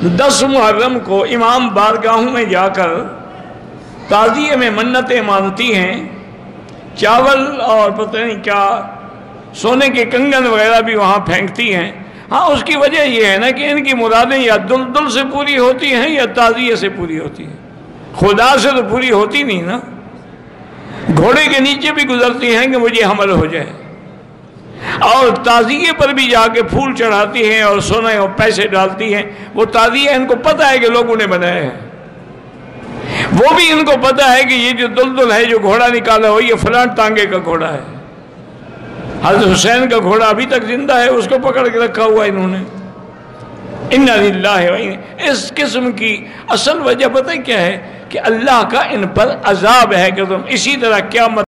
10 मुहर्रम को इमाम बारगाहों में जाकर ताज़िए में मन्नतें मानती हैं, चावल और पता नहीं क्या सोने के कंगन वगैरह भी वहाँ फेंकती हैं। हाँ, उसकी वजह यह है ना कि इनकी मुरादें या दुल्दुल से पूरी होती हैं या ताज़िए से पूरी होती हैं, खुदा से तो पूरी होती नहीं ना। घोड़े के नीचे भी गुजरती हैं कि मुझे हमल हो जाए, और ताज़िए पर भी जाके फूल चढ़ाती हैं और सोने और पैसे डालती हैं। वो ताज़िया इनको पता है कि लोगों ने बनाया है, वो भी इनको पता है कि ये जो दुल्दुल है, जो घोड़ा निकाला हो, ये फलां टांगे का घोड़ा है। हज़रत हुसैन का घोड़ा अभी तक जिंदा है, उसको पकड़ के रखा हुआ इन्होंने। इन्ना लिल्लाहि व इन्ना। इस किस्म की असल वजह पता है क्या है कि अल्लाह का इन पर अजाब है कि तुम इसी तरह क्या